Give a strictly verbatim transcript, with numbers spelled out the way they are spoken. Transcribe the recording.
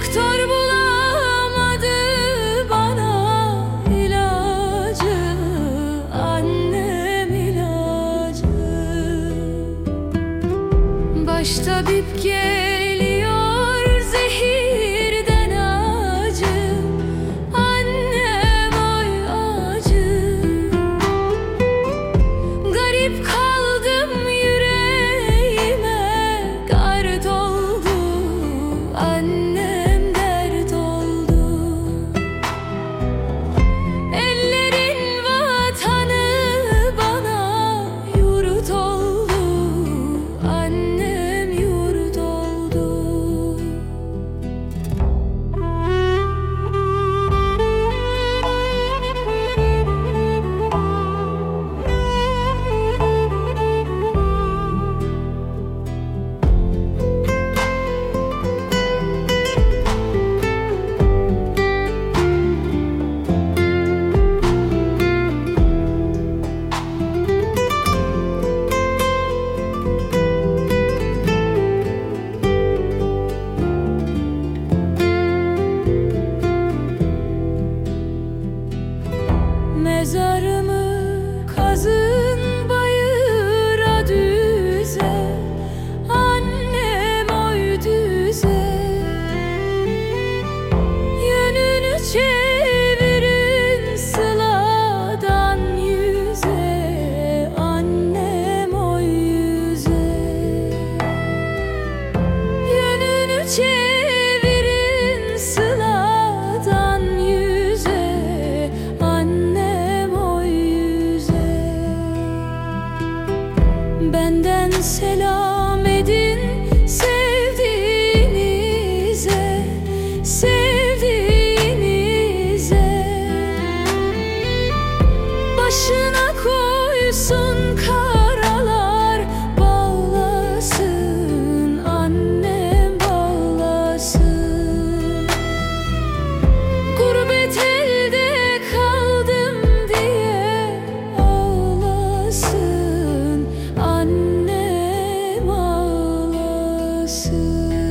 Doktor bulamadı bana ilacı, annem ilacı. Baş tabip geliyor zehirden acı, annem oy acı. Garip kaldım yüreğime gard oldu, annem dert oldu. Ellerin vatanı bana yurt oldu, annem yurt oldu. Mezarımı kazın bayıra düze, annem oy düze. Yönünü çevirin sıladan yüze, annem oy yüze. Yönünü çevirin sıladan yüze, annem oy yüze. Benden selam edin sevdiğinize, sevdiğinize. Başına koysun karalar bağlasın, annem bağlasın. Gurbet elde kaldım diye ağlasın, annem ağlasın.